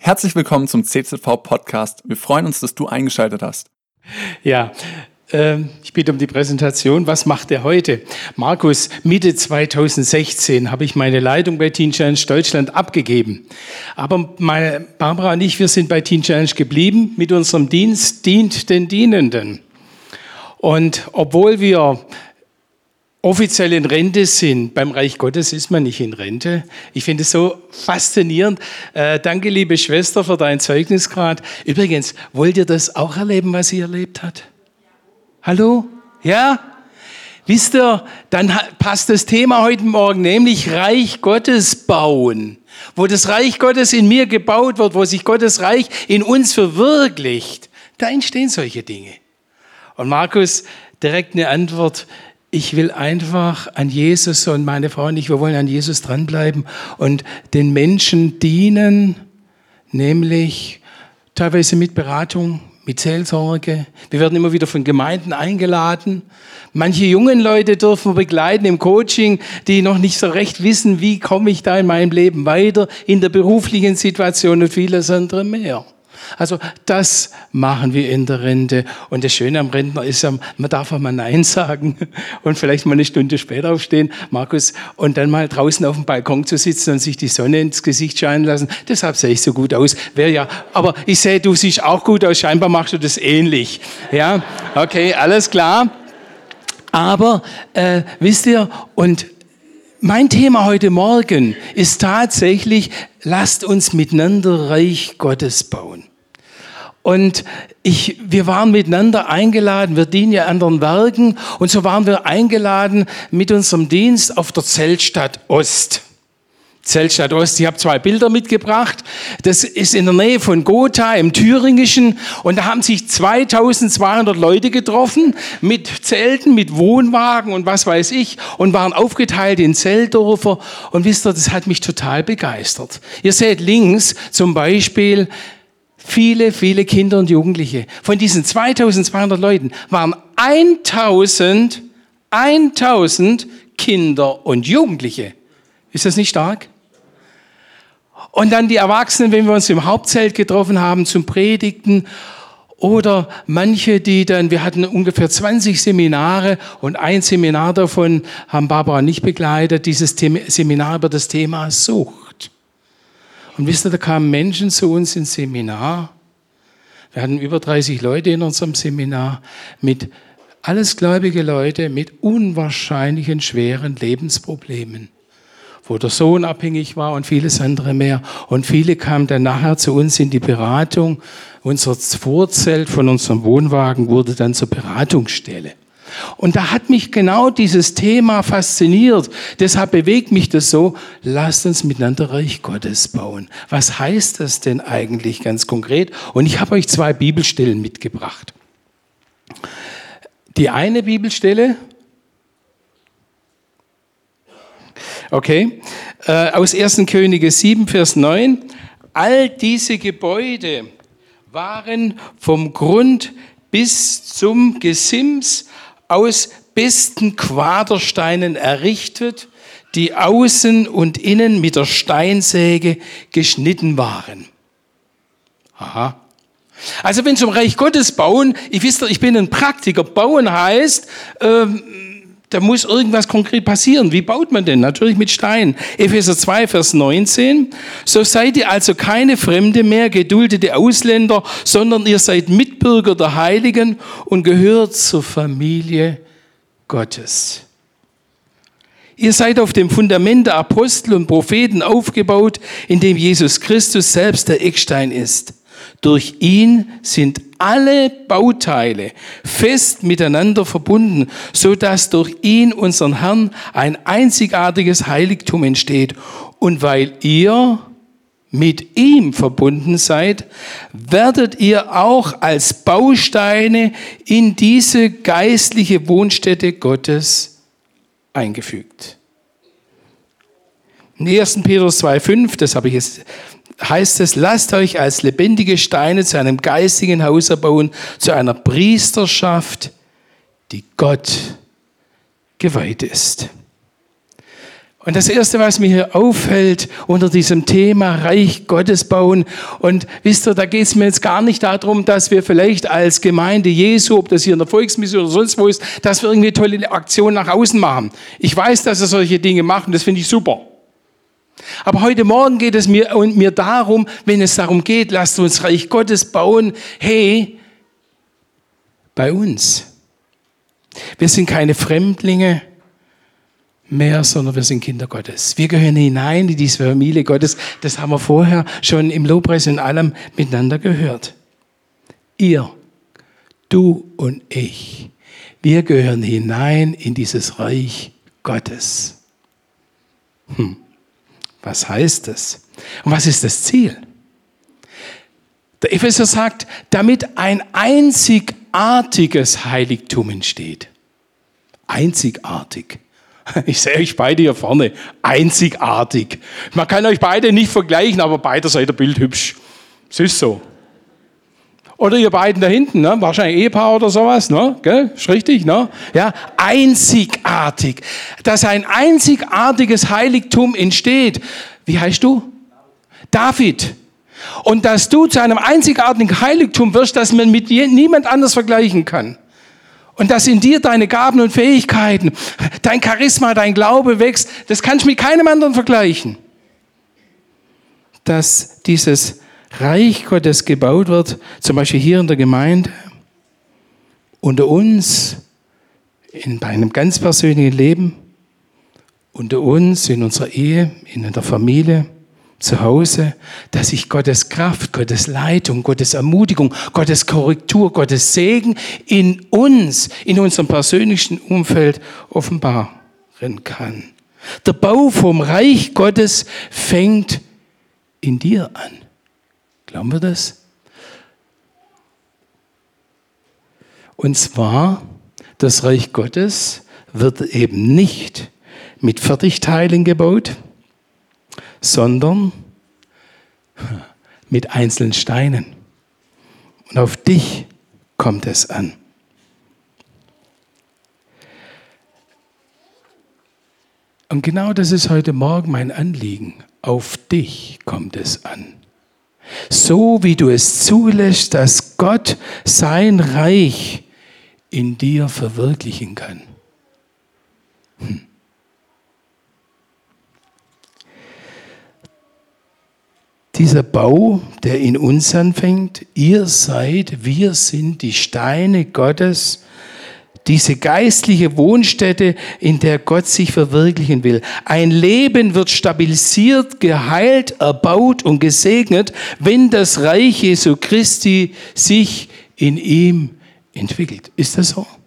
Herzlich willkommen zum CZV Podcast. Wir freuen uns, dass du eingeschaltet hast. Ja, ich bitte um die Präsentation. Was macht er heute? Markus, Mitte 2016 habe ich meine Leitung bei Teen Challenge Deutschland abgegeben. Aber meine Barbara und ich, wir sind bei Teen Challenge geblieben mit unserem Dienst, dient den Dienenden. Und obwohl wir offiziell in Rente sind, beim Reich Gottes ist man nicht in Rente. Ich finde es so faszinierend. Danke, liebe Schwester, für dein Zeugnis gerade. Übrigens, wollt ihr das auch erleben, was sie erlebt hat? Hallo? Ja? Wisst ihr, dann passt das Thema heute Morgen, nämlich Reich Gottes bauen. Wo das Reich Gottes in mir gebaut wird, wo sich Gottes Reich in uns verwirklicht, da entstehen solche Dinge. Und Markus, direkt eine Antwort. Ich will einfach an Jesus und meine Frau und ich, wir wollen an Jesus dranbleiben und den Menschen dienen, nämlich teilweise mit Beratung, mit Seelsorge. Wir werden immer wieder von Gemeinden eingeladen. Manche jungen Leute dürfen wir begleiten im Coaching, die noch nicht so recht wissen, wie komme ich da in meinem Leben weiter, in der beruflichen Situation und vieles andere mehr. Also das machen wir in der Rente. Und das Schöne am Rentner ist ja, man darf auch mal Nein sagen und vielleicht mal eine Stunde später aufstehen, Markus, und dann mal draußen auf dem Balkon zu sitzen und sich die Sonne ins Gesicht scheinen lassen. Deshalb sehe ich so gut aus. Aber ich sehe, du siehst auch gut aus. Scheinbar machst du das ähnlich. Ja, okay, alles klar. Aber wisst ihr, und mein Thema heute Morgen ist tatsächlich, lasst uns miteinander Reich Gottes bauen. Und wir waren miteinander eingeladen, wir dienen ja anderen Werken, und so waren wir eingeladen mit unserem Dienst auf der Zeltstadt Ost. Zeltstadt Ost, ich habe 2 Bilder mitgebracht. Das ist in der Nähe von Gotha im Thüringischen, und da haben sich 2200 Leute getroffen mit Zelten, mit Wohnwagen und was weiß ich, und waren aufgeteilt in Zeltdörfer. Und wisst ihr, das hat mich total begeistert. Ihr seht links zum Beispiel viele, viele Kinder und Jugendliche. Von diesen 2200 Leuten waren 1000 Kinder und Jugendliche. Ist das nicht stark? Und dann die Erwachsenen, wenn wir uns im Hauptzelt getroffen haben zum Predigten, oder manche, wir hatten ungefähr 20 Seminare, und ein Seminar davon haben Barbara und ich begleitet, dieses Seminar über das Thema Sucht. Und wisst ihr, da kamen Menschen zu uns ins Seminar. Wir hatten über 30 Leute in unserem Seminar, alles gläubige Leute mit unwahrscheinlichen schweren Lebensproblemen, wo der Sohn abhängig war und vieles andere mehr. Und viele kamen dann nachher zu uns in die Beratung. Unser Vorzelt von unserem Wohnwagen wurde dann zur Beratungsstelle. Und da hat mich genau dieses Thema fasziniert. Deshalb bewegt mich das so, lasst uns miteinander Reich Gottes bauen. Was heißt das denn eigentlich ganz konkret? Und ich habe euch 2 Bibelstellen mitgebracht. Die eine Bibelstelle, aus 1. Könige 7, Vers 9. All diese Gebäude waren vom Grund bis zum Gesims aus besten Quadersteinen errichtet, die außen und innen mit der Steinsäge geschnitten waren. Aha. Also wenn es um Reich Gottes bauen, ich bin ein Praktiker. Bauen heißt, da muss irgendwas konkret passieren. Wie baut man denn? Natürlich mit Stein. Epheser 2, Vers 19. So seid ihr also keine Fremde mehr, geduldete Ausländer, sondern ihr seid Mitbürger der Heiligen und gehört zur Familie Gottes. Ihr seid auf dem Fundament der Apostel und Propheten aufgebaut, in dem Jesus Christus selbst der Eckstein ist. Durch ihn sind alle Bauteile fest miteinander verbunden, sodass durch ihn, unseren Herrn, ein einzigartiges Heiligtum entsteht. Und weil ihr mit ihm verbunden seid, werdet ihr auch als Bausteine in diese geistliche Wohnstätte Gottes eingefügt. In 1. Petrus 2,5, das habe ich jetzt, heißt es, lasst euch als lebendige Steine zu einem geistigen Haus erbauen, zu einer Priesterschaft, die Gott geweiht ist. Und das Erste, was mir hier auffällt unter diesem Thema Reich Gottes bauen, und wisst ihr, da geht es mir jetzt gar nicht darum, dass wir vielleicht als Gemeinde Jesu, ob das hier in der Volksmission oder sonst wo ist, dass wir irgendwie tolle Aktionen nach außen machen. Ich weiß, dass wir solche Dinge machen, das finde ich super. Aber heute Morgen geht es mir darum, wenn es darum geht, lasst uns Reich Gottes bauen, hey, bei uns. Wir sind keine Fremdlinge mehr, sondern wir sind Kinder Gottes. Wir gehören hinein in diese Familie Gottes. Das haben wir vorher schon im Lobpreis und allem miteinander gehört. Ihr, du und ich, wir gehören hinein in dieses Reich Gottes. Was heißt das? Und was ist das Ziel? Der Epheser sagt, damit ein einzigartiges Heiligtum entsteht. Einzigartig. Ich sehe euch beide hier vorne. Einzigartig. Man kann euch beide nicht vergleichen, aber beide seid ihr bildhübsch. Es ist so. Oder ihr beiden da hinten, ne? Wahrscheinlich Ehepaar oder sowas, ne? Gell? Ist richtig, ne? Ja, einzigartig. Dass ein einzigartiges Heiligtum entsteht. Wie heißt du? David. Und dass du zu einem einzigartigen Heiligtum wirst, das man mit niemand anders vergleichen kann. Und dass in dir deine Gaben und Fähigkeiten, dein Charisma, dein Glaube wächst, das kannst du mit keinem anderen vergleichen. Dass dieses Reich Gottes gebaut wird, zum Beispiel hier in der Gemeinde, unter uns, bei einem ganz persönlichen Leben, unter uns, in unserer Ehe, in der Familie, zu Hause, dass sich Gottes Kraft, Gottes Leitung, Gottes Ermutigung, Gottes Korrektur, Gottes Segen in uns, in unserem persönlichen Umfeld offenbaren kann. Der Bau vom Reich Gottes fängt in dir an. Glauben wir das? Und zwar, das Reich Gottes wird eben nicht mit Fertigteilen gebaut, sondern mit einzelnen Steinen. Und auf dich kommt es an. Und genau das ist heute Morgen mein Anliegen. Auf dich kommt es an. So wie du es zulässt, dass Gott sein Reich in dir verwirklichen kann. Dieser Bau, der in uns anfängt, wir sind die Steine Gottes, diese geistliche Wohnstätte, in der Gott sich verwirklichen will. Ein Leben wird stabilisiert, geheilt, erbaut und gesegnet, wenn das Reich Jesu Christi sich in ihm entwickelt. Ist das so?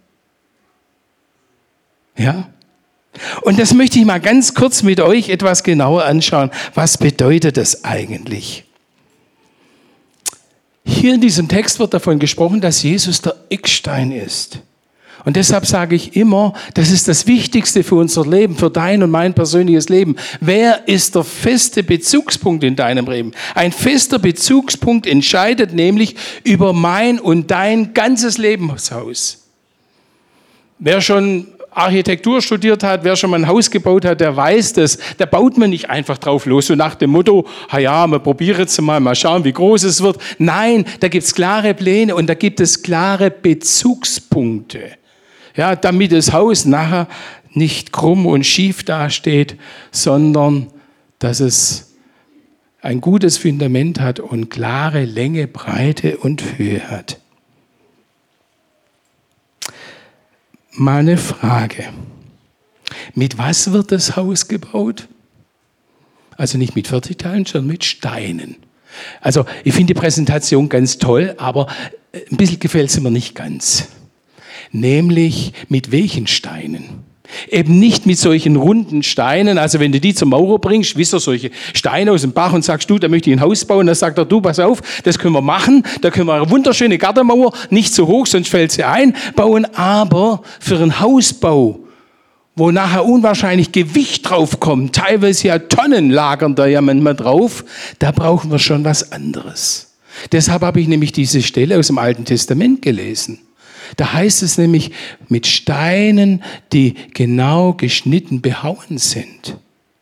Ja? Und das möchte ich mal ganz kurz mit euch etwas genauer anschauen. Was bedeutet das eigentlich? Hier in diesem Text wird davon gesprochen, dass Jesus der Eckstein ist. Und deshalb sage ich immer, das ist das Wichtigste für unser Leben, für dein und mein persönliches Leben. Wer ist der feste Bezugspunkt in deinem Leben? Ein fester Bezugspunkt entscheidet nämlich über mein und dein ganzes Lebenshaus. Wer schon Architektur studiert hat, wer schon mal ein Haus gebaut hat, der weiß das. Da baut man nicht einfach drauf los, so nach dem Motto, ja, wir probieren jetzt mal schauen, wie groß es wird. Nein, da gibt es klare Pläne und da gibt es klare Bezugspunkte. Ja, damit das Haus nachher nicht krumm und schief dasteht, sondern dass es ein gutes Fundament hat und klare Länge, Breite und Höhe hat. Mal eine Frage. Mit was wird das Haus gebaut? Also nicht mit Fertigteilen, sondern mit Steinen. Also ich finde die Präsentation ganz toll, aber ein bisschen gefällt sie mir nicht ganz. Nämlich mit welchen Steinen? Eben nicht mit solchen runden Steinen, also wenn du die zum Maurer bringst, wisst ihr, solche Steine aus dem Bach und sagst, du, da möchte ich ein Haus bauen, dann sagt er, du, pass auf, das können wir machen, da können wir eine wunderschöne Gartenmauer, nicht so hoch, sonst fällt sie ein, bauen, aber für einen Hausbau, wo nachher unwahrscheinlich Gewicht drauf kommt, teilweise ja Tonnen lagern da ja manchmal drauf, da brauchen wir schon was anderes. Deshalb habe ich nämlich diese Stelle aus dem Alten Testament gelesen. Da heißt es nämlich mit Steinen, die genau geschnitten behauen sind.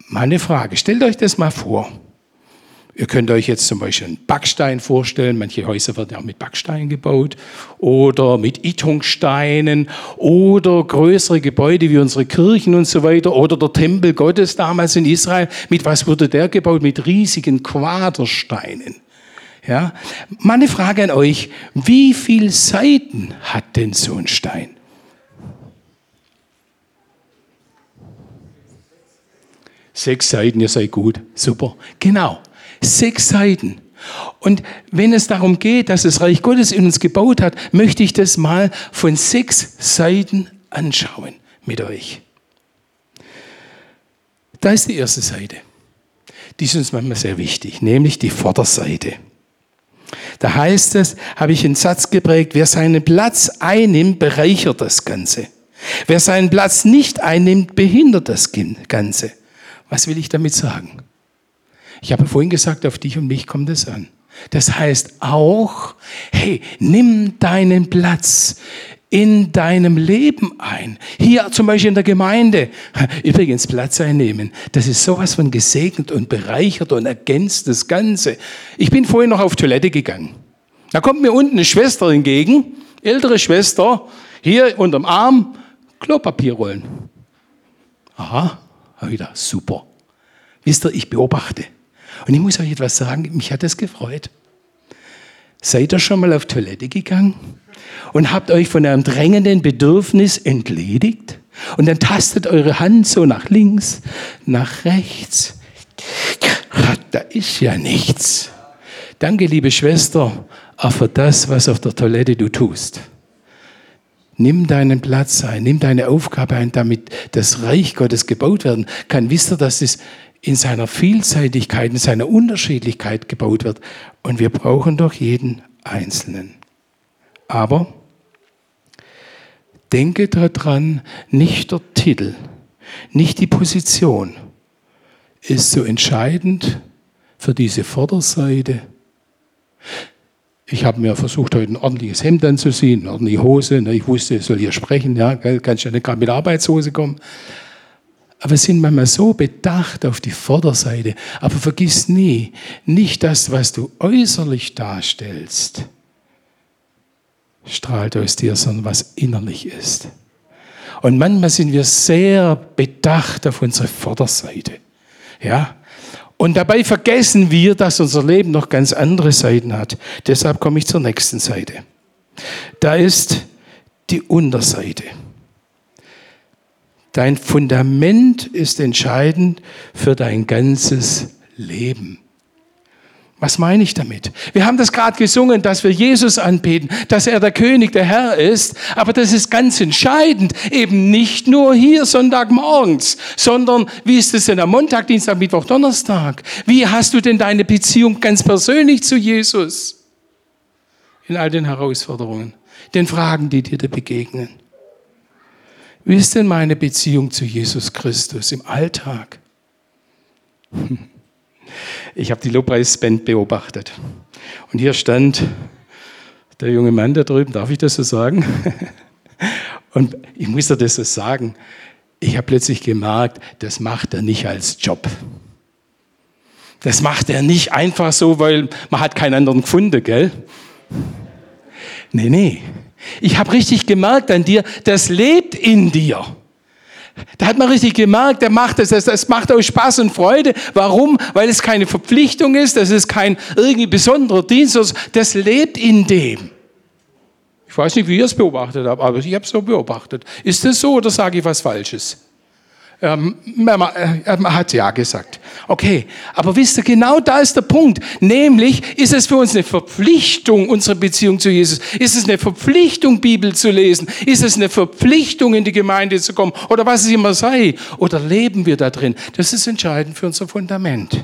Mal eine Frage, stellt euch das mal vor. Ihr könnt euch jetzt zum Beispiel einen Backstein vorstellen. Manche Häuser werden ja auch mit Backstein gebaut oder mit Itungsteinen oder größere Gebäude wie unsere Kirchen und so weiter oder der Tempel Gottes damals in Israel. Mit was wurde der gebaut? Mit riesigen Quadersteinen. Ja? Mal eine Frage an euch. Wie viele Seiten hat denn so ein Stein? 6 Seiten, ihr seid gut. Super. Genau. 6 Seiten. Und wenn es darum geht, dass das Reich Gottes in uns gebaut hat, möchte ich das mal von 6 Seiten anschauen mit euch. Da ist die erste Seite. Die ist uns manchmal sehr wichtig, nämlich die Vorderseite. Da heißt es, habe ich einen Satz geprägt, wer seinen Platz einnimmt, bereichert das Ganze. Wer seinen Platz nicht einnimmt, behindert das Ganze. Was will ich damit sagen? Ich habe vorhin gesagt, auf dich und mich kommt es an. Das heißt auch, hey, nimm deinen Platz in deinem Leben ein. Hier zum Beispiel in der Gemeinde. Übrigens, Platz einnehmen. Das ist sowas von gesegnet und bereichert und ergänzt das Ganze. Ich bin vorhin noch auf Toilette gegangen. Da kommt mir unten eine Schwester entgegen, ältere Schwester, hier unterm Arm, Klopapierrollen. Aha, wieder super. Wisst ihr, ich beobachte. Und ich muss euch etwas sagen, mich hat das gefreut. Seid ihr schon mal auf Toilette gegangen und habt euch von einem drängenden Bedürfnis entledigt? Und dann tastet eure Hand so nach links, nach rechts. Da ist ja nichts. Danke, liebe Schwester, auch für das, was auf der Toilette du tust. Nimm deinen Platz ein, nimm deine Aufgabe ein, damit das Reich Gottes gebaut werden kann. Wisst ihr, dass es in seiner Vielseitigkeit, in seiner Unterschiedlichkeit gebaut wird. Und wir brauchen doch jeden Einzelnen. Aber denke daran, nicht der Titel, nicht die Position ist so entscheidend für diese Vorderseite. Ich habe mir versucht, heute ein ordentliches Hemd anzuziehen, eine ordentliche Hose. Ich wusste, ich soll hier sprechen, ja, kannst ja nicht gerade mit Arbeitshose kommen. Aber wir sind manchmal so bedacht auf die Vorderseite. Aber vergiss nie, nicht das, was du äußerlich darstellst, strahlt aus dir, sondern was innerlich ist. Und manchmal sind wir sehr bedacht auf unsere Vorderseite. Ja? Und dabei vergessen wir, dass unser Leben noch ganz andere Seiten hat. Deshalb komme ich zur nächsten Seite. Da ist die Unterseite. Dein Fundament ist entscheidend für dein ganzes Leben. Was meine ich damit? Wir haben das gerade gesungen, dass wir Jesus anbeten, dass er der König, der Herr ist. Aber das ist ganz entscheidend. Eben nicht nur hier Sonntagmorgens, sondern wie ist es denn am Montag, Dienstag, Mittwoch, Donnerstag? Wie hast du denn deine Beziehung ganz persönlich zu Jesus? In all den Herausforderungen, den Fragen, die dir da begegnen. Wie ist denn meine Beziehung zu Jesus Christus im Alltag? Ich habe die Lobpreisband beobachtet. Und hier stand der junge Mann da drüben, darf ich das so sagen? Und ich muss dir das so sagen, ich habe plötzlich gemerkt, das macht er nicht als Job. Das macht er nicht einfach so, weil man hat keinen anderen gefunden, gell? Nee. Ich habe richtig gemerkt an dir, das lebt in dir. Da hat man richtig gemerkt, der macht das macht euch Spaß und Freude. Warum? Weil es keine Verpflichtung ist, das ist kein irgendwie besonderer Dienst, das lebt in dem. Ich weiß nicht, wie ihr es beobachtet habt, aber ich habe es so beobachtet. Ist das so oder sage ich was Falsches? Er hat ja gesagt. Okay, aber wisst ihr, genau da ist der Punkt. Nämlich, ist es für uns eine Verpflichtung, unsere Beziehung zu Jesus? Ist es eine Verpflichtung, Bibel zu lesen? Ist es eine Verpflichtung, in die Gemeinde zu kommen? Oder was es immer sei? Oder leben wir da drin? Das ist entscheidend für unser Fundament.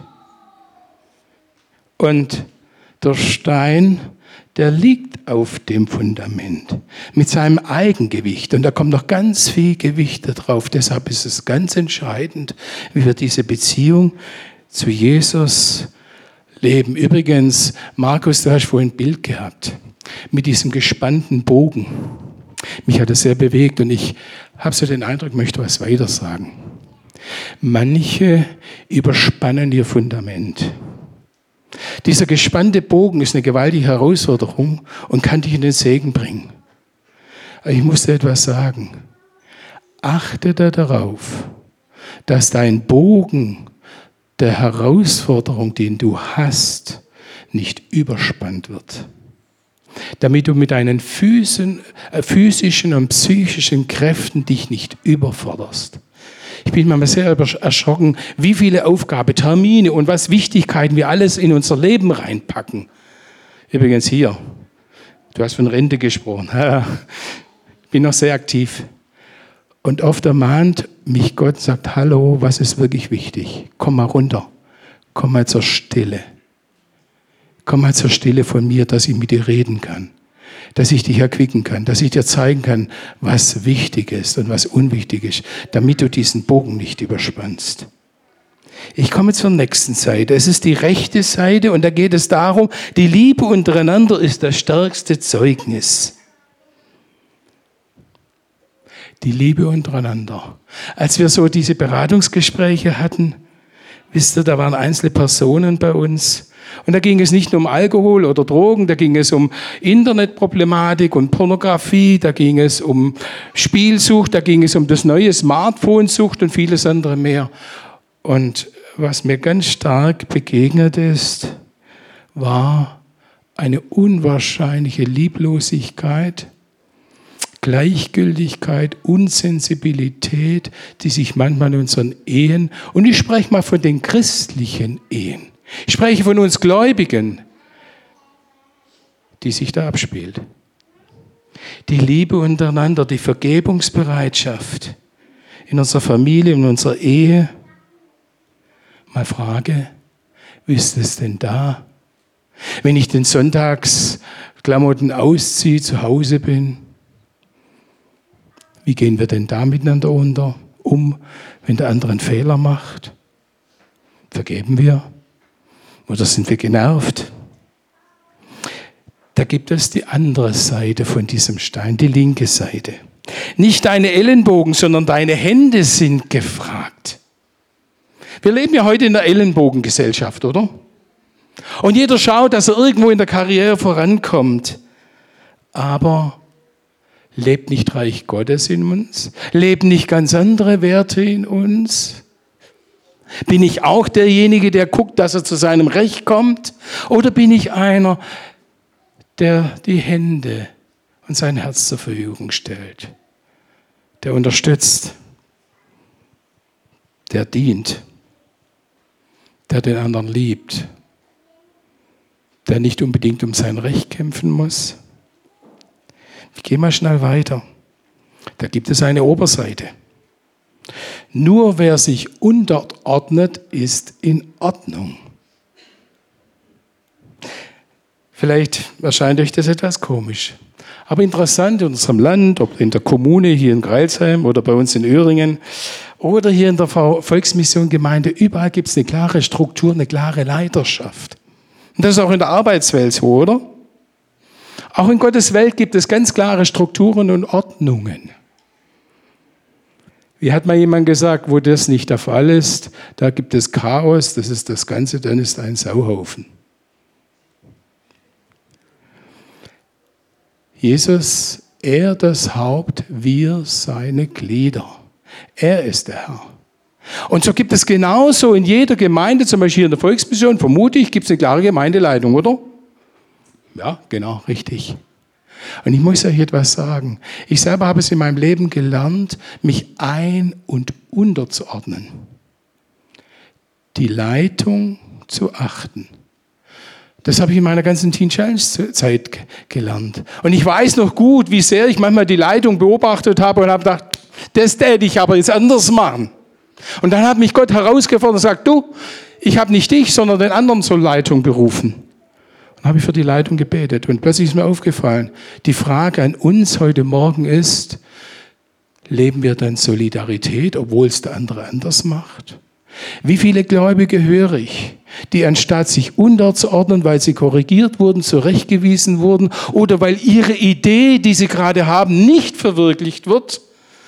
Und der Stein, der liegt auf dem Fundament mit seinem Eigengewicht. Und da kommt noch ganz viel Gewicht da drauf. Deshalb ist es ganz entscheidend, wie wir diese Beziehung zu Jesus leben. Übrigens, Markus, du hast vorhin ein Bild gehabt mit diesem gespannten Bogen. Mich hat das sehr bewegt und ich habe so den Eindruck, ich möchte was weiter sagen. Manche überspannen ihr Fundament. Dieser gespannte Bogen ist eine gewaltige Herausforderung und kann dich in den Segen bringen. Aber ich muss dir etwas sagen. Achte darauf, dass dein Bogen der Herausforderung, den du hast, nicht überspannt wird. Damit du mit deinen physischen und psychischen Kräften dich nicht überforderst. Ich bin manchmal sehr erschrocken, wie viele Aufgaben, Termine und was Wichtigkeiten wir alles in unser Leben reinpacken. Übrigens hier, du hast von Rente gesprochen. Ich bin noch sehr aktiv. Und oft ermahnt mich Gott, sagt, hallo, was ist wirklich wichtig? Komm mal runter, komm mal zur Stille. Komm mal zur Stille von mir, dass ich mit dir reden kann, dass ich dich erquicken kann, dass ich dir zeigen kann, was wichtig ist und was unwichtig ist, damit du diesen Bogen nicht überspannst. Ich komme zur nächsten Seite. Es ist die rechte Seite und da geht es darum, die Liebe untereinander ist das stärkste Zeugnis. Die Liebe untereinander. Als wir so diese Beratungsgespräche hatten, wisst ihr, da waren einzelne Personen bei uns und da ging es nicht nur um Alkohol oder Drogen, da ging es um Internetproblematik und Pornografie, da ging es um Spielsucht, da ging es um das neue Smartphone-Sucht und vieles andere mehr. Und was mir ganz stark begegnet ist, war eine unwahrscheinliche Lieblosigkeit, Gleichgültigkeit, Unsensibilität, die sich manchmal in unseren Ehen, und ich spreche mal von den christlichen Ehen, ich spreche von uns Gläubigen, die sich da abspielt. Die Liebe untereinander, die Vergebungsbereitschaft in unserer Familie, in unserer Ehe. Mal Frage, wie ist es denn da? Wenn ich den Sonntagsklamotten ausziehe, zu Hause bin, wie gehen wir denn da miteinander um, wenn der andere einen Fehler macht? Vergeben wir? Oder sind wir genervt? Da gibt es die andere Seite von diesem Stein, die linke Seite. Nicht deine Ellenbogen, sondern deine Hände sind gefragt. Wir leben ja heute in der Ellenbogengesellschaft, oder? Und jeder schaut, dass er irgendwo in der Karriere vorankommt. Aber lebt nicht Reich Gottes in uns? Leben nicht ganz andere Werte in uns? Bin ich auch derjenige, der guckt, dass er zu seinem Recht kommt? Oder bin ich einer, der die Hände und sein Herz zur Verfügung stellt? Der unterstützt, der dient, der den anderen liebt, der nicht unbedingt um sein Recht kämpfen muss? Ich gehe mal schnell weiter. Da gibt es eine Oberseite. Nur wer sich unterordnet, ist in Ordnung. Vielleicht erscheint euch das etwas komisch. Aber interessant in unserem Land, ob in der Kommune hier in Greilsheim oder bei uns in Öhringen oder hier in der Volksmission Gemeinde, überall gibt es eine klare Struktur, eine klare Leiterschaft. Und das ist auch in der Arbeitswelt so, oder? Auch in Gottes Welt gibt es ganz klare Strukturen und Ordnungen. Wie hat mal jemand gesagt, wo das nicht der Fall ist, da gibt es Chaos, das ist das Ganze, dann ist ein Sauhaufen. Jesus, er das Haupt, wir seine Glieder. Er ist der Herr. Und so gibt es genauso in jeder Gemeinde, zum Beispiel hier in der Volksmission, vermute ich, gibt es eine klare Gemeindeleitung, oder? Ja, genau, richtig. Und ich muss euch etwas sagen. Ich selber habe es in meinem Leben gelernt, mich ein- und unterzuordnen. Die Leitung zu achten. Das habe ich in meiner ganzen Teen Challenge Zeit gelernt. Und ich weiß noch gut, wie sehr ich manchmal die Leitung beobachtet habe und habe gedacht, das täte ich aber jetzt anders machen. Und dann hat mich Gott herausgefordert und sagt, du, ich habe nicht dich, sondern den anderen zur Leitung berufen. Und habe ich für die Leitung gebetet. Und plötzlich ist mir aufgefallen, die Frage an uns heute Morgen ist, leben wir dann Solidarität, obwohl es der andere anders macht? Wie viele Gläubige höre ich, die anstatt sich unterzuordnen, weil sie korrigiert wurden, zurechtgewiesen wurden oder weil ihre Idee, die sie gerade haben, nicht verwirklicht wird,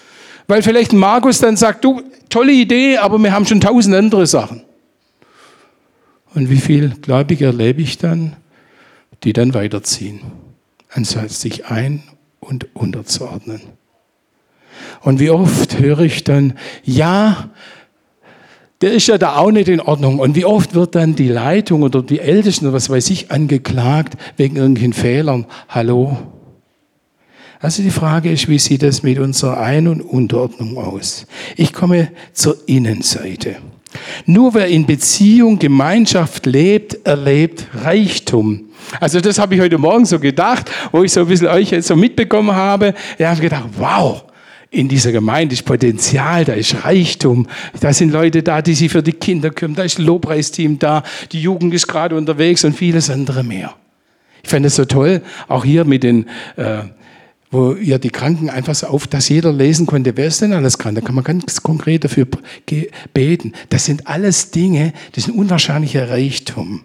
Weil vielleicht ein Markus dann sagt, du, tolle Idee, aber wir haben schon 1000 andere Sachen. Und wie viel Gläubige erlebe ich dann, die dann weiterziehen, anstatt sich ein- und unterzuordnen. Und wie oft höre ich dann, ja, der ist ja da auch nicht in Ordnung. Und wie oft wird dann die Leitung oder die Ältesten oder was weiß ich angeklagt wegen irgendwelchen Fehlern. Hallo? Also die Frage ist, wie sieht das mit unserer Ein- und Unterordnung aus? Ich komme zur Innenseite. Nur wer in Beziehung, Gemeinschaft lebt, erlebt Reichtum. Also das habe ich heute Morgen so gedacht, wo ich so ein bisschen euch jetzt so mitbekommen habe. Ich habe gedacht, wow, in dieser Gemeinde ist Potenzial, da ist Reichtum. Da sind Leute da, die sich für die Kinder kümmern. Da ist ein Lobpreisteam da, die Jugend ist gerade unterwegs und vieles andere mehr. Ich fand es so toll, auch hier mit den, wo ihr die Kranken einfach so auf, dass jeder lesen konnte, wer ist denn alles krank? Da kann man ganz konkret dafür beten. Das sind alles Dinge, das ist ein unwahrscheinlicher Reichtum.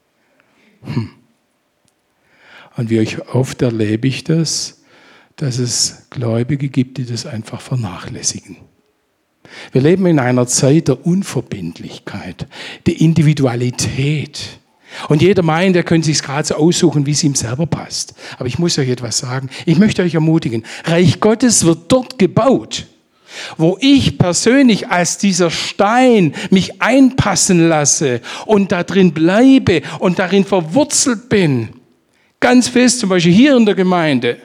Und wie oft erlebe ich das, dass es Gläubige gibt, die das einfach vernachlässigen. Wir leben in einer Zeit der Unverbindlichkeit, der Individualität. Und jeder meint, er könnte sich gerade so aussuchen, wie es ihm selber passt. Aber ich muss euch etwas sagen. Ich möchte euch ermutigen. Reich Gottes wird dort gebaut, wo ich persönlich als dieser Stein mich einpassen lasse und da drin bleibe und darin verwurzelt bin. Ganz fest, zum Beispiel hier in der Gemeinde.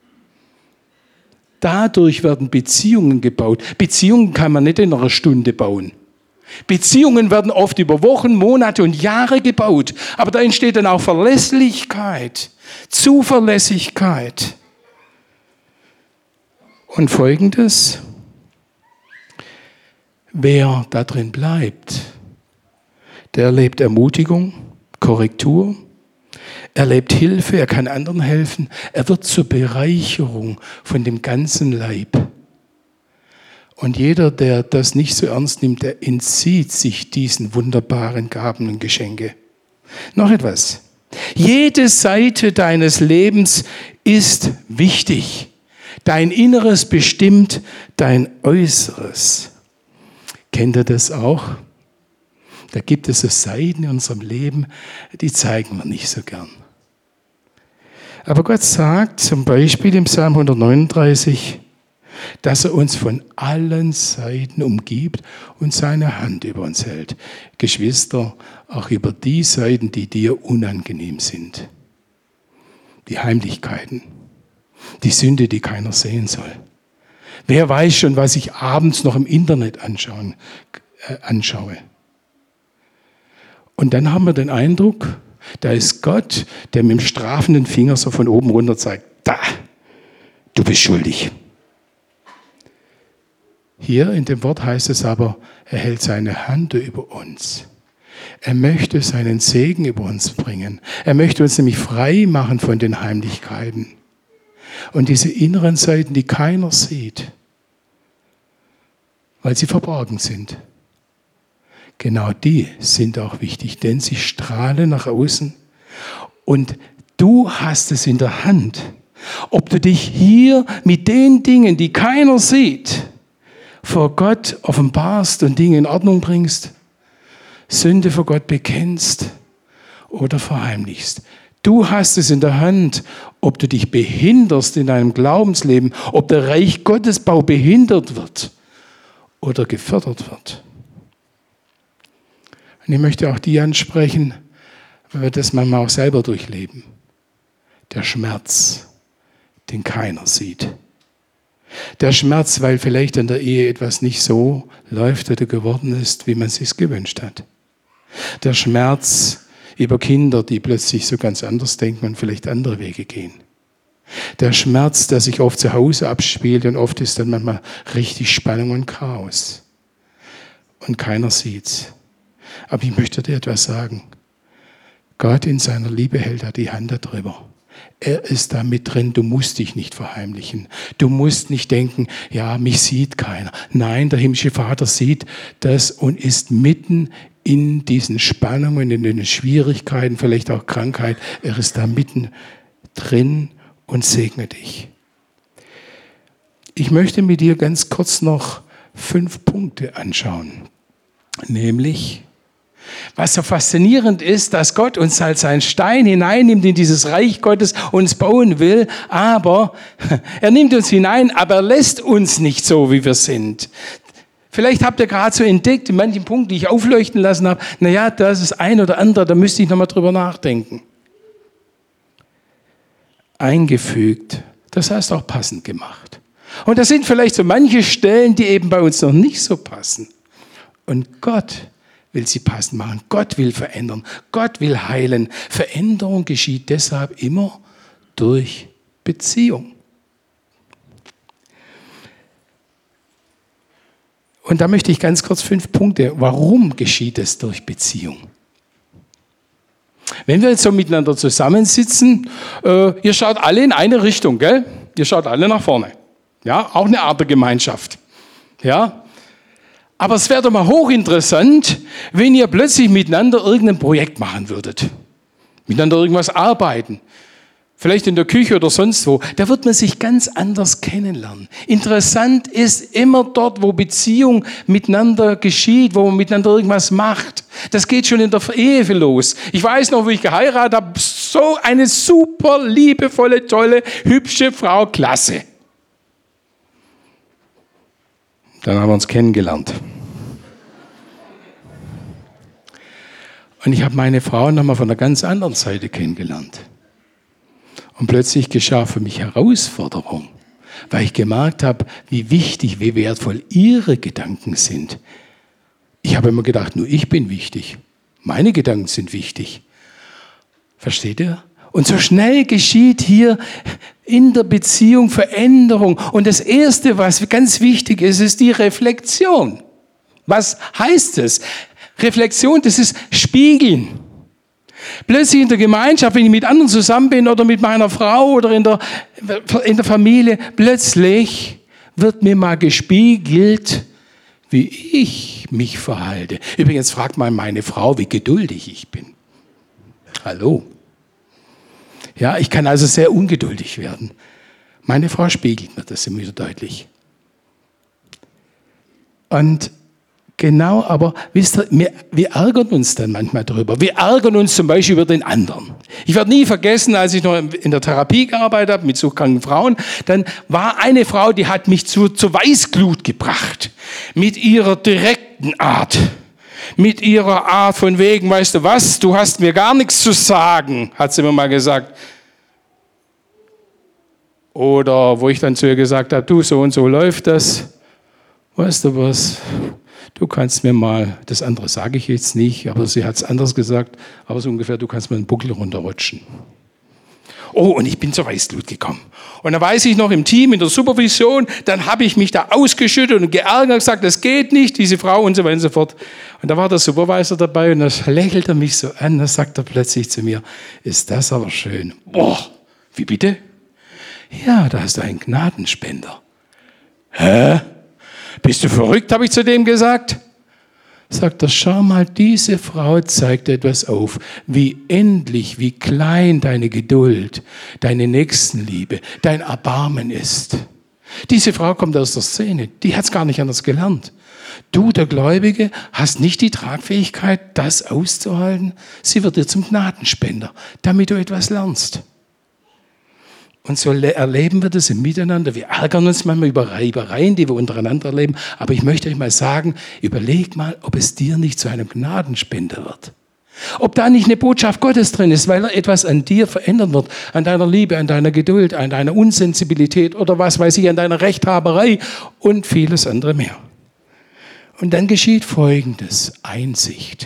Dadurch werden Beziehungen gebaut. Beziehungen kann man nicht in einer Stunde bauen. Beziehungen werden oft über Wochen, Monate und Jahre gebaut. Aber da entsteht dann auch Verlässlichkeit, Zuverlässigkeit. Und Folgendes: Wer da drin bleibt, der erlebt Ermutigung, Korrektur, er erlebt Hilfe, er kann anderen helfen, er wird zur Bereicherung von dem ganzen Leib. Und jeder, der das nicht so ernst nimmt, der entzieht sich diesen wunderbaren Gaben und Geschenke. Noch etwas. Jede Seite deines Lebens ist wichtig. Dein Inneres bestimmt dein Äußeres. Kennt ihr das auch? Da gibt es so Seiten in unserem Leben, die zeigen wir nicht so gern. Aber Gott sagt zum Beispiel im Psalm 139, dass er uns von allen Seiten umgibt und seine Hand über uns hält. Geschwister, auch über die Seiten, die dir unangenehm sind. Die Heimlichkeiten, die Sünde, die keiner sehen soll. Wer weiß schon, was ich abends noch im Internet anschaue. Und dann haben wir den Eindruck, da ist Gott, der mit dem strafenden Finger so von oben runter zeigt, da, du bist schuldig. Hier in dem Wort heißt es aber, er hält seine Hand über uns. Er möchte seinen Segen über uns bringen. Er möchte uns nämlich frei machen von den Heimlichkeiten. Und diese inneren Seiten, die keiner sieht, weil sie verborgen sind. Genau die sind auch wichtig, denn sie strahlen nach außen. Und du hast es in der Hand, ob du dich hier mit den Dingen, die keiner sieht, vor Gott offenbarst und Dinge in Ordnung bringst, Sünde vor Gott bekennst oder verheimlichst. Du hast es in der Hand, ob du dich behinderst in deinem Glaubensleben, ob der Reich Gottesbau behindert wird oder gefördert wird. Und ich möchte auch die ansprechen, weil wir das manchmal auch selber durchleben. Der Schmerz, den keiner sieht. Der Schmerz, weil vielleicht in der Ehe etwas nicht so läuft oder geworden ist, wie man es sich gewünscht hat. Der Schmerz über Kinder, die plötzlich so ganz anders denken und vielleicht andere Wege gehen. Der Schmerz, der sich oft zu Hause abspielt und oft ist dann manchmal richtig Spannung und Chaos. Und keiner sieht's. Aber ich möchte dir etwas sagen. Gott in seiner Liebe hält da die Hand darüber. Er ist da mit drin, du musst dich nicht verheimlichen. Du musst nicht denken, ja, mich sieht keiner. Nein, der himmlische Vater sieht das und ist mitten in diesen Spannungen, in den Schwierigkeiten, vielleicht auch Krankheit. Er ist da mitten drin und segnet dich. Ich möchte mit dir ganz kurz noch 5 Punkte anschauen. Nämlich, was so faszinierend ist, dass Gott uns als einen Stein hineinnimmt in dieses Reich Gottes, uns bauen will, aber er nimmt uns hinein, aber er lässt uns nicht so, wie wir sind. Vielleicht habt ihr gerade so entdeckt, in manchen Punkten, die ich aufleuchten lassen habe, naja, das ist ein oder andere, da müsste ich nochmal drüber nachdenken. Eingefügt, das heißt auch passend gemacht. Und das sind vielleicht so manche Stellen, die eben bei uns noch nicht so passen. Und Gott will sie passend machen. Gott will verändern. Gott will heilen. Veränderung geschieht deshalb immer durch Beziehung. Und da möchte ich ganz kurz 5 Punkte. Warum geschieht es durch Beziehung? Wenn wir jetzt so miteinander zusammensitzen, ihr schaut alle in eine Richtung, gell? Ihr schaut alle nach vorne. Ja, auch eine Art der Gemeinschaft. Ja? Aber es wäre doch mal hochinteressant, wenn ihr plötzlich miteinander irgendein Projekt machen würdet. Miteinander irgendwas arbeiten. Vielleicht in der Küche oder sonst wo. Da wird man sich ganz anders kennenlernen. Interessant ist immer dort, wo Beziehung miteinander geschieht, wo man miteinander irgendwas macht. Das geht schon in der Ehe los. Ich weiß noch, wo ich geheiratet habe, so eine super liebevolle, tolle, hübsche Frau, klasse. Dann haben wir uns kennengelernt. Und ich habe meine Frau nochmal von einer ganz anderen Seite kennengelernt. Und plötzlich geschah für mich Herausforderung, weil ich gemerkt habe, wie wichtig, wie wertvoll ihre Gedanken sind. Ich habe immer gedacht, nur ich bin wichtig. Meine Gedanken sind wichtig. Versteht ihr? Und so schnell geschieht hier in der Beziehung Veränderung. Und das Erste, was ganz wichtig ist, ist die Reflexion. Was heißt es? Reflexion, das ist Spiegeln. Plötzlich in der Gemeinschaft, wenn ich mit anderen zusammen bin oder mit meiner Frau oder in der Familie, plötzlich wird mir mal gespiegelt, wie ich mich verhalte. Übrigens fragt mal meine Frau, wie geduldig ich bin. Hallo. Ja, ich kann also sehr ungeduldig werden. Meine Frau spiegelt mir das immer wieder deutlich. Und genau, aber wisst ihr, wir ärgern uns dann manchmal darüber. Wir ärgern uns zum Beispiel über den anderen. Ich werde nie vergessen, als ich noch in der Therapie gearbeitet habe mit suchtkranken Frauen, dann war eine Frau, die hat mich zur Weißglut gebracht. Mit ihrer direkten Art. Mit ihrer Art von wegen, weißt du was, du hast mir gar nichts zu sagen, hat sie mir mal gesagt. Oder wo ich dann zu ihr gesagt habe, du, so und so läuft das. Weißt du was, du kannst mir mal, das andere sage ich jetzt nicht, aber sie hat es anders gesagt, aber so ungefähr, du kannst mir den Buckel runterrutschen. Oh, und ich bin zur Weißglut gekommen. Und dann weiß ich noch im Team, in der Supervision, dann habe ich mich da ausgeschüttet und geärgert und gesagt, das geht nicht, diese Frau und so weiter und so fort. Und da war der Supervisor dabei und da lächelt er mich so an, da sagt er plötzlich zu mir, ist das aber schön. Boah, wie bitte? Ja, da hast du einen Gnadenspender. Hä? Bist du verrückt, habe ich zu dem gesagt. Sagt er, schau mal, diese Frau zeigt etwas auf, wie endlich, wie klein deine Geduld, deine Nächstenliebe, dein Erbarmen ist. Diese Frau kommt aus der Szene, die hat es gar nicht anders gelernt. Du, der Gläubige, hast nicht die Tragfähigkeit, das auszuhalten. Sie wird dir zum Gnadenspender, damit du etwas lernst. Und so erleben wir das im Miteinander. Wir ärgern uns manchmal über Reibereien, die wir untereinander erleben. Aber ich möchte euch mal sagen, überleg mal, ob es dir nicht zu einem Gnadenspender wird. Ob da nicht eine Botschaft Gottes drin ist, weil er etwas an dir verändern wird. An deiner Liebe, an deiner Geduld, an deiner Unsensibilität oder was weiß ich, an deiner Rechthaberei und vieles andere mehr. Und dann geschieht Folgendes: Einsicht.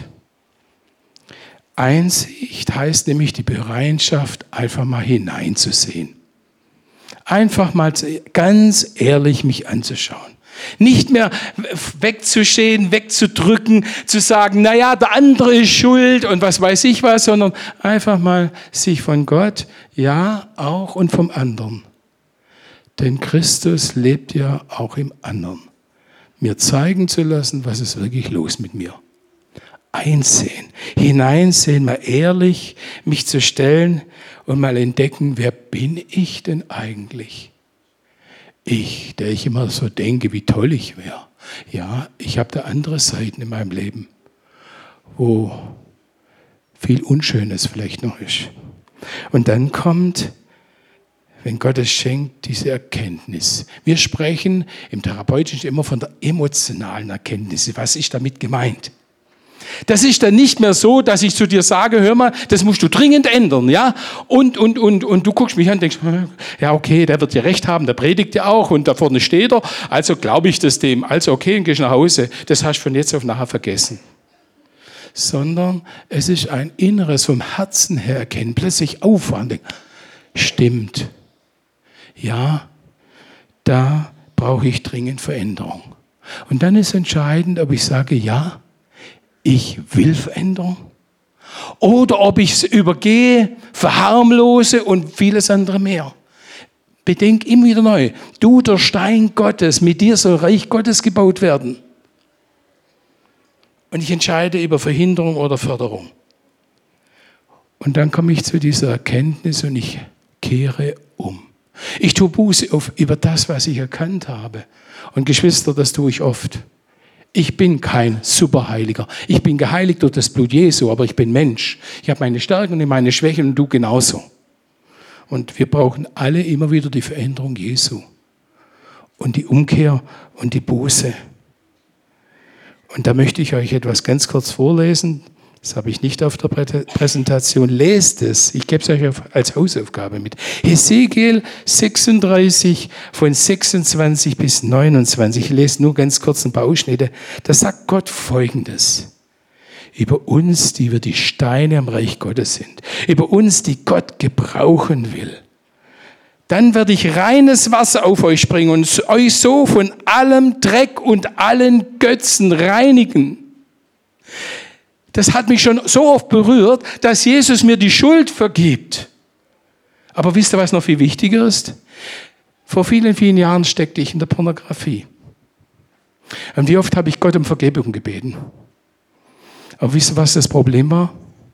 Einsicht heißt nämlich die Bereitschaft, einfach mal hineinzusehen. Einfach mal ganz ehrlich mich anzuschauen. Nicht mehr wegzustehen, wegzudrücken, zu sagen, naja, der andere ist schuld und was weiß ich was, sondern einfach mal sich von Gott, ja, auch und vom anderen. Denn Christus lebt ja auch im anderen. Mir zeigen zu lassen, was ist wirklich los mit mir. Einsehen, hineinsehen, mal ehrlich mich zu stellen und mal entdecken, wer bin ich denn eigentlich? der ich immer so denke, wie toll ich wäre. Ja, ich habe da andere Seiten in meinem Leben, wo viel Unschönes vielleicht noch ist. Und dann kommt, wenn Gott es schenkt, diese Erkenntnis. Wir sprechen im Therapeutischen immer von der emotionalen Erkenntnis. Was ist damit gemeint? Das ist dann nicht mehr so, dass ich zu dir sage, hör mal, das musst du dringend ändern, ja? Und du guckst mich an und denkst, ja okay, der wird ja recht haben, der predigt ja auch und da vorne steht er, also glaube ich das dem, also okay, und gehst nach Hause, das hast du von jetzt auf nachher vergessen. Sondern es ist ein inneres, vom Herzen her erkennen, plötzlich aufwachen, denken, stimmt, ja, da brauche ich dringend Veränderung. Und dann ist entscheidend, ob ich sage, ja, ich will Veränderung, oder ob ich es übergehe, verharmlose und vieles andere mehr. Bedenk immer wieder neu, du, der Stein Gottes, mit dir soll Reich Gottes gebaut werden. Und ich entscheide über Verhinderung oder Förderung. Und dann komme ich zu dieser Erkenntnis und ich kehre um. Ich tue Buße über das, was ich erkannt habe. Und Geschwister, das tue ich oft. Ich bin kein Superheiliger. Ich bin geheiligt durch das Blut Jesu, aber ich bin Mensch. Ich habe meine Stärken und meine Schwächen und du genauso. Und wir brauchen alle immer wieder die Veränderung Jesu und die Umkehr und die Buße. Und da möchte ich euch etwas ganz kurz vorlesen. Das habe ich nicht auf der Präsentation. Lest es. Ich gebe es euch als Hausaufgabe mit. Hesekiel 36 von 26 bis 29. Ich lese nur ganz kurz ein paar Ausschnitte. Da sagt Gott Folgendes. Über uns, die wir die Steine am Reich Gottes sind. Über uns, die Gott gebrauchen will. Dann werde ich reines Wasser auf euch bringen und euch so von allem Dreck und allen Götzen reinigen. Das hat mich schon so oft berührt, dass Jesus mir die Schuld vergibt. Aber wisst ihr, was noch viel wichtiger ist? Vor vielen, vielen Jahren steckte ich in der Pornografie. Und wie oft habe ich Gott um Vergebung gebeten? Aber wisst ihr, was das Problem war?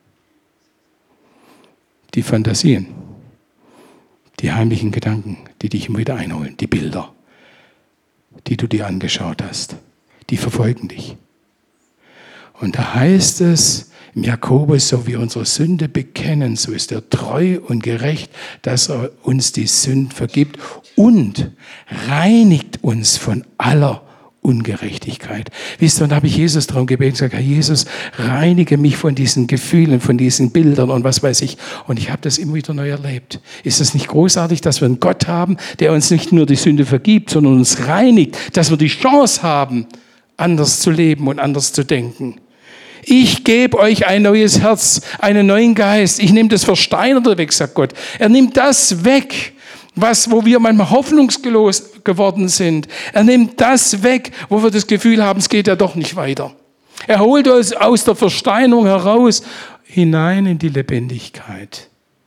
Die Fantasien, die heimlichen Gedanken, die dich immer wieder einholen, die Bilder, die du dir angeschaut hast, die verfolgen dich. Und da heißt es im Jakobus, so wie unsere Sünde bekennen, so ist er treu und gerecht, dass er uns die Sünden vergibt und reinigt uns von aller Ungerechtigkeit. Wisst ihr, und da habe ich Jesus darum gebeten und gesagt, Herr Jesus, reinige mich von diesen Gefühlen, von diesen Bildern und was weiß ich. Und ich habe das immer wieder neu erlebt. Ist es nicht großartig, dass wir einen Gott haben, der uns nicht nur die Sünde vergibt, sondern uns reinigt, dass wir die Chance haben, anders zu leben und anders zu denken. Ich gebe euch ein neues Herz, einen neuen Geist. Ich nehme das Versteinerte weg, sagt Gott. Er nimmt das weg, wo wir manchmal hoffnungslos geworden sind. Er nimmt das weg, wo wir das Gefühl haben, es geht ja doch nicht weiter. Er holt uns aus der Versteinung heraus, hinein in die Lebendigkeit.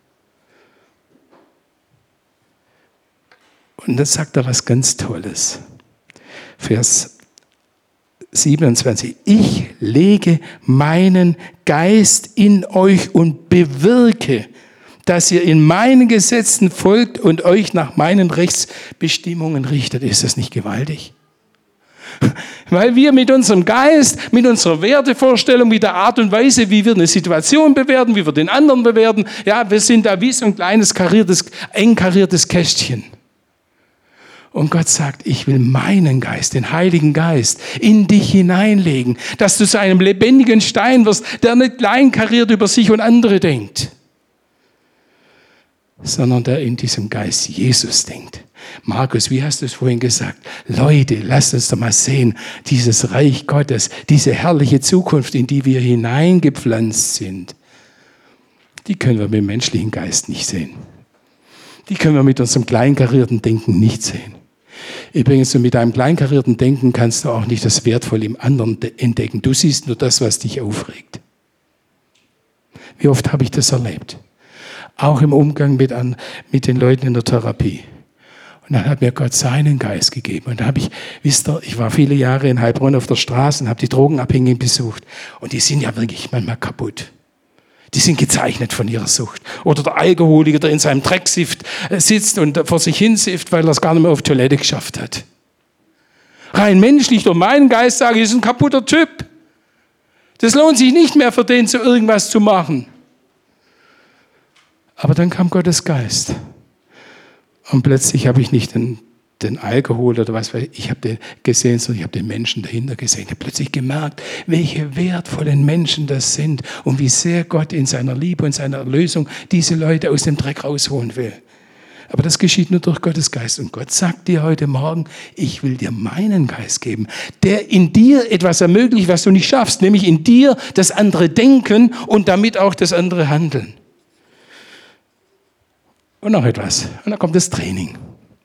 Und dann sagt er was ganz Tolles. Vers 27. Ich lege meinen Geist in euch und bewirke, dass ihr in meinen Gesetzen folgt und euch nach meinen Rechtsbestimmungen richtet. Ist das nicht gewaltig? Weil wir mit unserem Geist, mit unserer Wertevorstellung, mit der Art und Weise, wie wir eine Situation bewerten, wie wir den anderen bewerten, ja, wir sind da wie so ein kleines eng kariertes Kästchen. Und Gott sagt, ich will meinen Geist, den Heiligen Geist, in dich hineinlegen, dass du zu einem lebendigen Stein wirst, der nicht kleinkariert über sich und andere denkt, sondern der in diesem Geist Jesus denkt. Markus, wie hast du es vorhin gesagt? Leute, lasst uns doch mal sehen, dieses Reich Gottes, diese herrliche Zukunft, in die wir hineingepflanzt sind, die können wir mit dem menschlichen Geist nicht sehen. Die können wir mit unserem kleinkarierten Denken nicht sehen. Übrigens, mit deinem kleinkarierten Denken kannst du auch nicht das Wertvolle im anderen entdecken. Du siehst nur das, was dich aufregt. Wie oft habe ich das erlebt? Auch im Umgang mit den Leuten in der Therapie. Und dann hat mir Gott seinen Geist gegeben. Und da habe ich war viele Jahre in Heilbronn auf der Straße und habe die Drogenabhängigen besucht. Und die sind ja wirklich manchmal kaputt. Die sind gezeichnet von ihrer Sucht. Oder der Alkoholiker, der in seinem Drecksift sitzt und vor sich hinsifft, weil er es gar nicht mehr auf Toilette geschafft hat. Rein menschlich, durch meinen Geist sage ich, ist ein kaputter Typ. Das lohnt sich nicht mehr für den, so irgendwas zu machen. Aber dann kam Gottes Geist. Und plötzlich habe ich nicht den Alkohol oder was weiß ich habe den gesehen, sondern ich habe den Menschen dahinter gesehen. Ich habe plötzlich gemerkt, welche wertvollen Menschen das sind und wie sehr Gott in seiner Liebe und seiner Erlösung diese Leute aus dem Dreck rausholen will. Aber das geschieht nur durch Gottes Geist. Und Gott sagt dir heute Morgen, ich will dir meinen Geist geben, der in dir etwas ermöglicht, was du nicht schaffst, nämlich in dir das andere Denken und damit auch das andere Handeln. Und noch etwas. Und dann kommt das Training.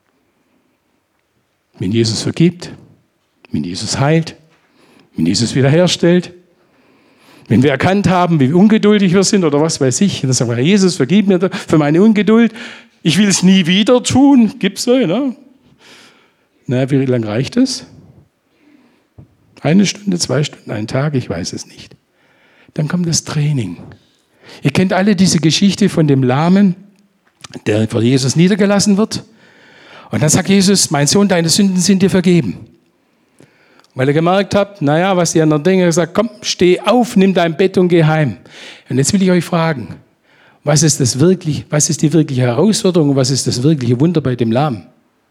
Wenn Jesus vergibt, wenn Jesus heilt, wenn Jesus wiederherstellt, wenn wir erkannt haben, wie ungeduldig wir sind oder was weiß ich, dann sagen wir, Jesus, vergib mir für meine Ungeduld, ich will es nie wieder tun. Gibt's so, ne? Na, wie lange reicht es? 1 Stunde, 2 Stunden, 1 Tag, ich weiß es nicht. Dann kommt das Training. Ihr kennt alle diese Geschichte von dem Lahmen, der vor Jesus niedergelassen wird. Und dann sagt Jesus, mein Sohn, deine Sünden sind dir vergeben. Weil er gemerkt hat, naja, was die anderen denken, er sagt, komm, steh auf, nimm dein Bett und geh heim. Und jetzt will ich euch fragen, was ist die wirkliche Herausforderung und was ist das wirkliche Wunder bei dem Lahmen?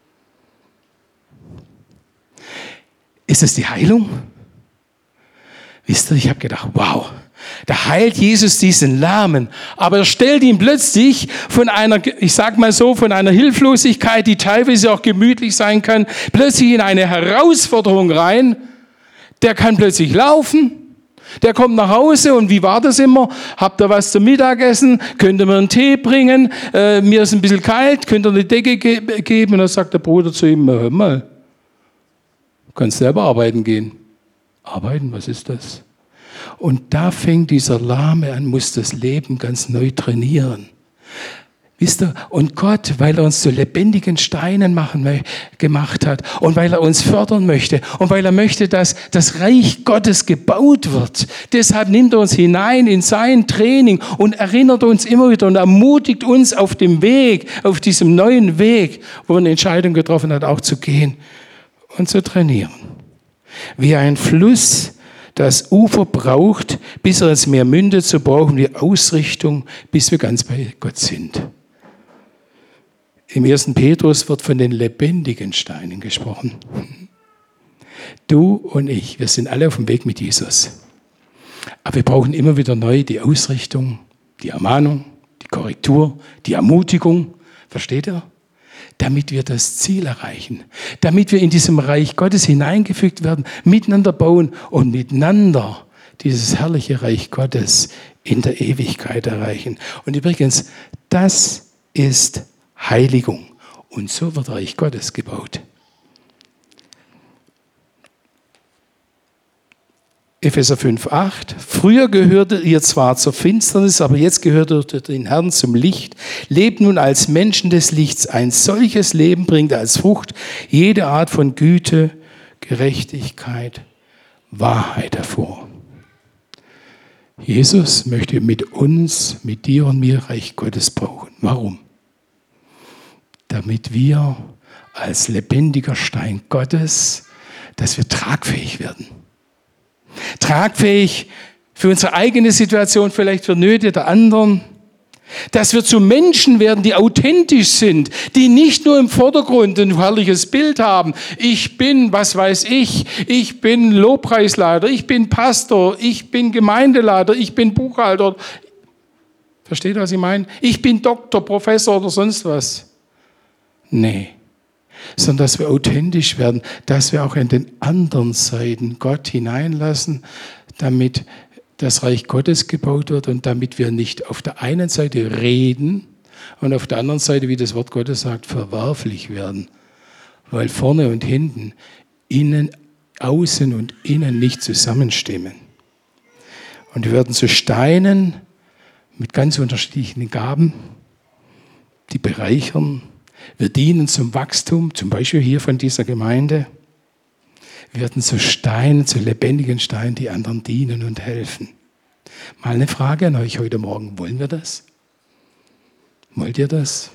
Ist es die Heilung? Wisst ihr, ich habe gedacht, wow, da heilt Jesus diesen Lahmen, aber er stellt ihn plötzlich von einer, ich sag mal so, von einer Hilflosigkeit, die teilweise auch gemütlich sein kann, plötzlich in eine Herausforderung rein. Der kann plötzlich laufen, der kommt nach Hause und wie war das immer? Habt ihr was zum Mittagessen? Könnt ihr mir einen Tee bringen? Mir ist ein bisschen kalt, könnt ihr eine Decke geben? Und dann sagt der Bruder zu ihm, hör mal, du kannst selber arbeiten gehen. Arbeiten, was ist das? Und da fängt dieser Lahme an, muss das Leben ganz neu trainieren. Wisst ihr, und Gott, weil er uns zu lebendigen Steinen gemacht hat und weil er uns fördern möchte und weil er möchte, dass das Reich Gottes gebaut wird, deshalb nimmt er uns hinein in sein Training und erinnert uns immer wieder und ermutigt uns auf dem Weg, auf diesem neuen Weg, wo er eine Entscheidung getroffen hat, auch zu gehen und zu trainieren. Wie ein Fluss das Ufer braucht, bis er ins Meer mündet, so brauchen wir Ausrichtung, bis wir ganz bei Gott sind. Im 1. Petrus wird von den lebendigen Steinen gesprochen. Du und ich, wir sind alle auf dem Weg mit Jesus. Aber wir brauchen immer wieder neu die Ausrichtung, die Ermahnung, die Korrektur, die Ermutigung. Versteht ihr? Damit wir das Ziel erreichen. Damit wir in diesem Reich Gottes hineingefügt werden, miteinander bauen und miteinander dieses herrliche Reich Gottes in der Ewigkeit erreichen. Und übrigens, das ist Heiligung. Und so wird Reich Gottes gebaut. Epheser 5,8. Früher gehörtet ihr zwar zur Finsternis, aber jetzt gehört ihr den Herrn zum Licht. Lebt nun als Menschen des Lichts. Ein solches Leben bringt als Frucht jede Art von Güte, Gerechtigkeit, Wahrheit hervor. Jesus möchte mit uns, mit dir und mir Reich Gottes bauen. Warum? Damit wir als lebendiger Stein Gottes, dass wir tragfähig werden. Tragfähig für unsere eigene Situation, vielleicht für Nöte der anderen. Dass wir zu Menschen werden, die authentisch sind, die nicht nur im Vordergrund ein herrliches Bild haben. Ich bin, was weiß ich bin Lobpreisleiter, ich bin Pastor, ich bin Gemeindeleiter, ich bin Buchhalter. Versteht ihr, was ich meine? Ich bin Doktor, Professor oder sonst was. Nee, sondern dass wir authentisch werden, dass wir auch in den anderen Seiten Gott hineinlassen, damit das Reich Gottes gebaut wird und damit wir nicht auf der einen Seite reden und auf der anderen Seite, wie das Wort Gottes sagt, verwerflich werden, weil vorne und hinten, innen, außen und innen nicht zusammenstimmen. Und wir werden zu Steinen mit ganz unterschiedlichen Gaben, die bereichern. Wir dienen zum Wachstum, zum Beispiel hier von dieser Gemeinde. Wir werden zu Steinen, zu lebendigen Steinen, die anderen dienen und helfen. Mal eine Frage an euch heute Morgen. Wollen wir das? Wollt ihr das?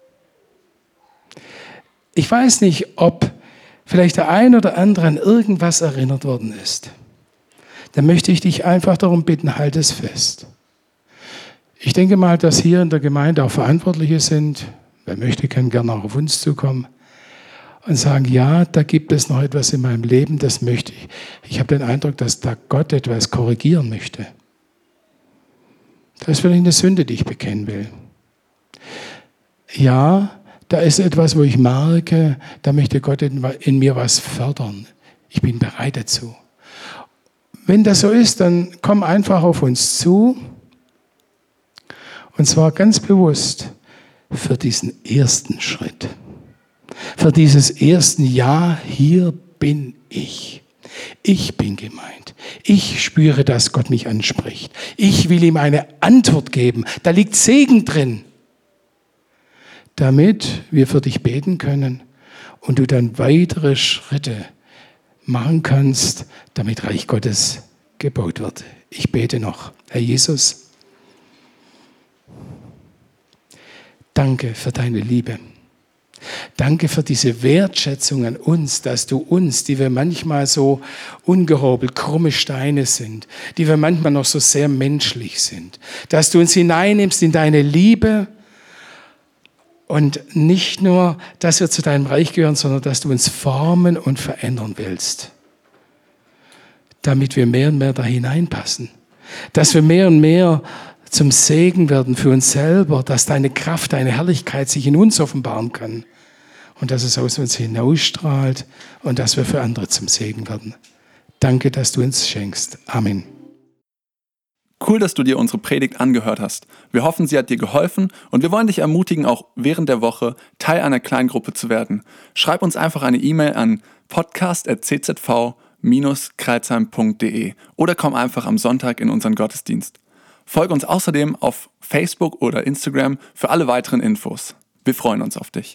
Ich weiß nicht, ob vielleicht der ein oder andere an irgendwas erinnert worden ist. Dann möchte ich dich einfach darum bitten, halt es fest. Ich denke mal, dass hier in der Gemeinde auch Verantwortliche sind. Wer möchte, kann gerne auch auf uns zukommen und sagen, ja, da gibt es noch etwas in meinem Leben, das möchte ich. Ich habe den Eindruck, dass da Gott etwas korrigieren möchte. Das ist vielleicht eine Sünde, die ich bekennen will. Ja, da ist etwas, wo ich merke, da möchte Gott in mir was fördern. Ich bin bereit dazu. Wenn das so ist, dann komm einfach auf uns zu. Und zwar ganz bewusst für diesen ersten Schritt. Für dieses ersten Ja, hier bin ich. Ich bin gemeint. Ich spüre, dass Gott mich anspricht. Ich will ihm eine Antwort geben. Da liegt Segen drin. Damit wir für dich beten können und du dann weitere Schritte machen kannst, damit Reich Gottes gebaut wird. Ich bete noch. Herr Jesus, danke für deine Liebe. Danke für diese Wertschätzung an uns, dass du uns, die wir manchmal so ungehobelt, krumme Steine sind, die wir manchmal noch so sehr menschlich sind, dass du uns hineinnimmst in deine Liebe und nicht nur, dass wir zu deinem Reich gehören, sondern dass du uns formen und verändern willst, damit wir mehr und mehr da hineinpassen, dass wir mehr und mehr zum Segen werden für uns selber, dass deine Kraft, deine Herrlichkeit sich in uns offenbaren kann und dass es aus uns hinausstrahlt und dass wir für andere zum Segen werden. Danke, dass du uns schenkst. Amen. Cool, dass du dir unsere Predigt angehört hast. Wir hoffen, sie hat dir geholfen und wir wollen dich ermutigen, auch während der Woche Teil einer Kleingruppe zu werden. Schreib uns einfach eine E-Mail an podcast@czv-kreilsheim.de oder komm einfach am Sonntag in unseren Gottesdienst. Folge uns außerdem auf Facebook oder Instagram für alle weiteren Infos. Wir freuen uns auf dich.